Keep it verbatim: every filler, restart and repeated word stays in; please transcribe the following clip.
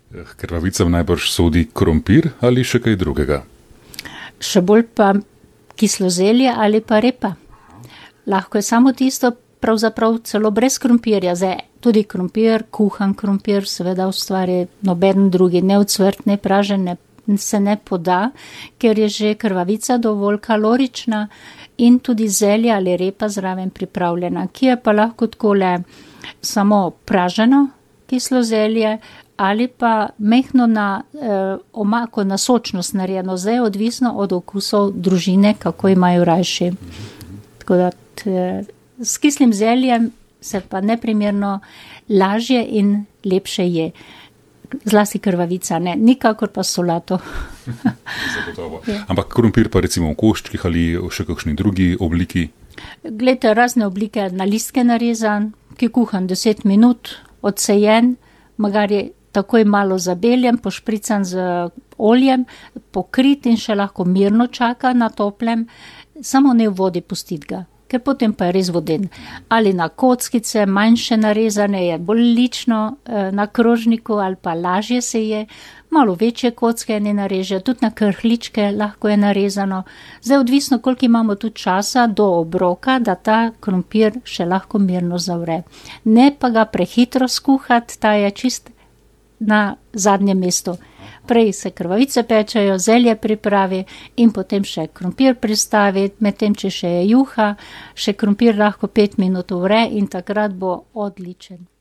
Krvavicam najbrž sodi krompir ali še kaj drugega? Še bolj pa kislo zelje ali pa repa. Lahko je samo tisto, pravzaprav celo brez krompirja. Zdaj, tudi krompir, kuhan krompir, seveda ustvari noben drugi, ne ocvrt, ne pražen, ne, se ne poda, ker je že krvavica dovolj kalorična in tudi zelje ali repa zraven pripravljena, ki je pa lahko takole samo praženo kislo zelje ali pa mehno na eh, omako, na sočnost narejeno. Zdaj odvisno od okusov družine, kako imajo rajši. Tako da t, s kislim zeljem se pa neprimerno lažje in lepše je. Zlasti krvavica, ne, nikakor pa solato. Zagotovo. Ampak krompir pa recimo v koščkih ali v še kakšni drugi obliki? Glejte, razne oblike, na listke narezan, ki kuhan deset minut, odsejen, magari takoj malo zabeljen, pošprican z oljem, pokrit in še lahko mirno čaka na toplem, samo ne v vodi pustiti ga, ker potem pa je res voden. Ali na kockice, manjše narezane, je bolj lično na krožniku ali pa lažje se je, malo večje kocke ne nareže, tudi na krhličke lahko je narezano. Zdaj odvisno, koliko imamo tu časa do obroka, da ta krompir še lahko mirno zavre. Ne pa ga prehitro skuhati, ta je čist na zadnjem mestu. Prej se krvavice pečajo, zelje pripravi in potem še krompir pristavi, medtem če še je juha, še krompir lahko pet minut vre in takrat bo odličen.